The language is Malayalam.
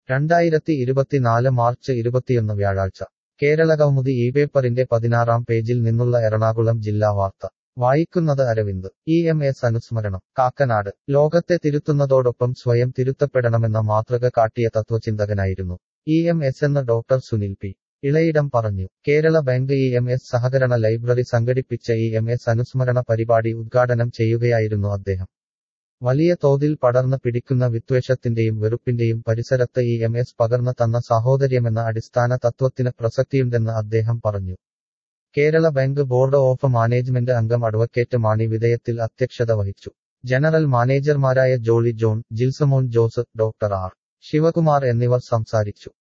2024 മാർച്ച് 21 വ്യാഴാഴ്ച കേരളകൗമുദി ഇപേപ്പറിന്റെ 16-ാം പേജിൽ നിന്നുള്ള എറണാകുളം ജില്ലാ വാർത്ത വായിക്കുന്നത് അരവിന്ദ്. EMS അനുസ്മരണം. കാക്കനാട്. ലോകത്തെ തിരുത്തുന്നതോടൊപ്പം സ്വയം തിരുത്തപ്പെടണമെന്ന മാതൃക കാട്ടിയ തത്വചിന്തകനായിരുന്നു EMS എന്ന് ഡോക്ടർ സുനിൽ പി. ഇളയിടം പറഞ്ഞു. കേരള ബാങ്ക് EMS സഹകരണ ലൈബ്രറി സംഘടിപ്പിച്ച EMS അനുസ്മരണ പരിപാടി ഉദ്ഘാടനം ചെയ്യുകയായിരുന്നു അദ്ദേഹം. വലിയ തോതിൽ പടർന്ന് പിടിക്കുന്ന വിദ്വേഷത്തിന്റെയും വെറുപ്പിന്റെയും പരിസരത്ത് EMS പകർന്നു തന്ന സാഹോദര്യമെന്ന അടിസ്ഥാന തത്വത്തിന് പ്രസക്തിയുണ്ടെന്ന് അദ്ദേഹം പറഞ്ഞു. Kerala bank board of management അംഗം അഡ്വക്കേറ്റ് മാണി വിധേയത്തിൽ അധ്യക്ഷത വഹിച്ചു. ജനറൽ മാനേജർമാരായ Jolly John, Jilsamon Jose, doctor R. Sivakumar എന്നിവർ സംസാരിച്ചു.